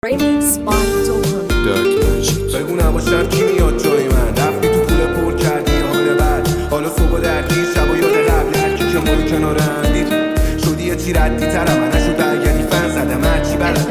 Remix by Dohan. بگو نباشم کی میاد جای من. رفتی تو پول پر کردی حال بعد، حالا صبح درگیر شب و یاد قبل هرکی که ما رو کنارم دید شدی یه چی ردی ترم. من نشد برگردی فن زدم هرچی بلد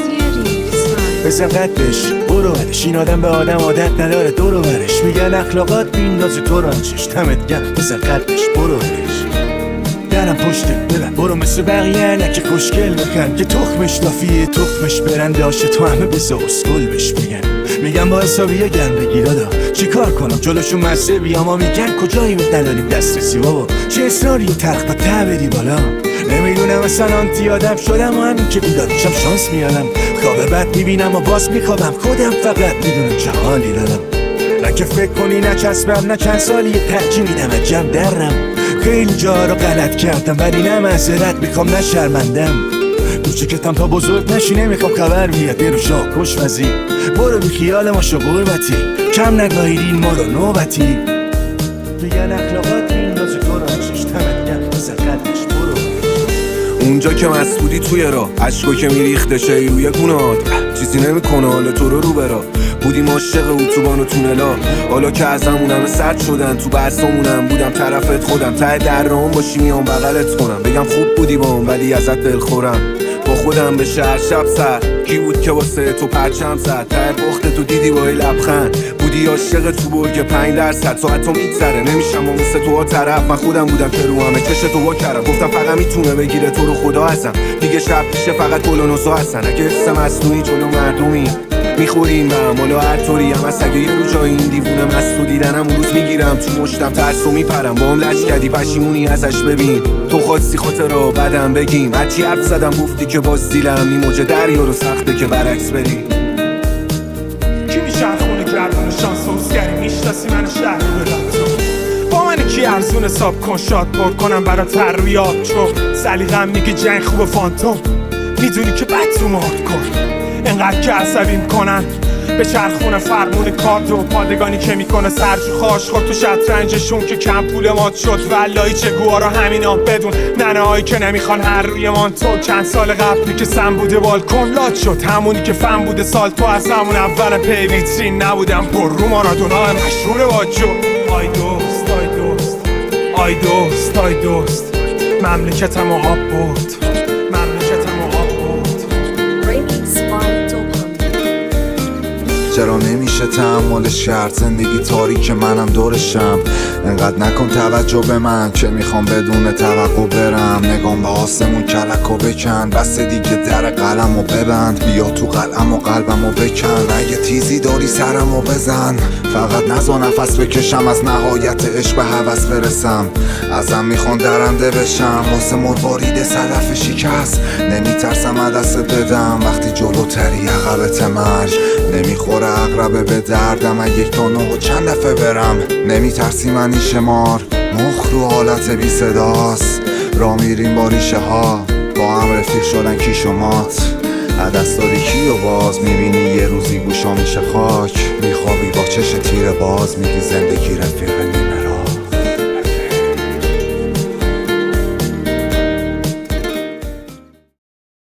بزن قدش برو برش. این آدم به آدم عادت نداره دورو برش. میگن اخلاقات بیندازی تو رانچش. دمت گرم بزن قدش برو برش. درم پشته ببن برو مثل بقیه نکه خوشگل بکن که تخمش لافیه تخمش برنده آشه تو همه بزا اسکل بش میگن با حسابیه گرم بگیر دادا چی کار کنم جلوشون مزه بیام. میگن کجایی به نداریم دسترسی بابا چه اصراری و ترخ با ته بری بالا. نمیدونم اصلا آنتی آدم شدم و همین که بیدادشم شانس میارم. خواب بد میبینم و باز میخوابم خودم فقط میدونم چه حالی دارم. نه که فکر کنی نچسبم نه چند سالی ترجیح میدم عجب درم. خیلی جا رو غلط کردم ولی نه معذرت میخوام نه شرمندم. کوچکتم تا بزرگ نشی نمیخوام خبر بیاد برو شاه کش وزیر. برو بی خیال ما شو قربتی کم نگاهیدین ما رو نوبتی. میگن اخلاقات میندازی تو رانچش. دمت گرم بزن قدش برو. اونجا که مسئولی توی راه عشقو که میریخته شی روی گونات چیزی نمیکنه حالا تو رو برا. بودیم عاشق اتوبان و تونلا حالا که از همونم سرد شدن. تو بحثمونم بودم طرفت خودم ته درام باشی میام بغلت کنم. بگم خوب بودی بام ولی ازت دلخورم. با خودم به شهر شب سر کی بود که واسه تو پرچم زد. ته پخت تو دیدی با لبخند بودی عاشق تو برگ 5% ساعت تو میگذره. نمیشم و مثل تو ها طرف. من خودم بودم که رو همه چش تو وا کردم. گفتم فقط میتونه بگیره تو رو خدا هستم. دیگه شب پیشه فقط گل و نوزا هستن. اگه حس مصنوعی جلو مردمی میخوریم هم حالا هر طوری هم از اگه یه رو جای این دیوونه مستو دیدنم اون روز میگیرم تو مشتم ترسو میپرم. با هم لج کردی پشیمونی ازش ببین. تو خواستی خاطر را بدم بگیم هرچی حرف زدم گفتی که باز دیلم این موج دریا رو سخته که برعکس بری. کی میچرخونه گردون شانس حسگری میشناسی من شهر بدم تو با من کی ارزون حساب کن شاد پر کنم برات ترویات. چون سلیقم میگه جنگ خوب فانتوم میدونی که بد تو مات کن. انقدر که عصبیم کنن به چرخونه فرمون کارت و پادگانی که میکنه سرجو خاش خود تو شطرنجشون که کم پول مات شد. ولایی چه گوارا همینا بدون ننه هایی که نمیخوان هر روی مان تو. چند سال قبلی که سم بوده بالکن لات شد. همونی که فن بوده سال تو از همون اول پی ویترین نبودم پر رو مارادونا مشهور واجو. آی دوست آی دوست آی دوست آی دوست مملکتم آب برد. مملکتم آب برد. Remix by Dohan. چرا نمیشه تحملش کرد زندگی تاریک منم دورشم. انقدر نکن توجه به من که میخوام بدون توقع برم. نگام به آسمون کلک و بکن بس دیگه در قلم و ببند. بیا تو قلم و قلبم و بکن. اگه تیزی داری سرم و بزن. فقط نزا نفس بکشم از نهایت عشق به هوس برسم. ازم میخوان درنده بشم واسه مروارید صدف شکست. نمیترسم عدست بدم وقتی جلوتری عقبت مرگ. نمیخوره اقربه به دردم اگه یک تا نه و چند دفعه برم. نمیترسی منی شمار مخ رو حالت بی صداست. را میریم با ریشه ها با هم رفیق شدن کی شمات. عدس داری کی و باز میبینی یه روزی گوشا میشه خاک. میخوابی با چش تیر باز میگی زندگی رفیق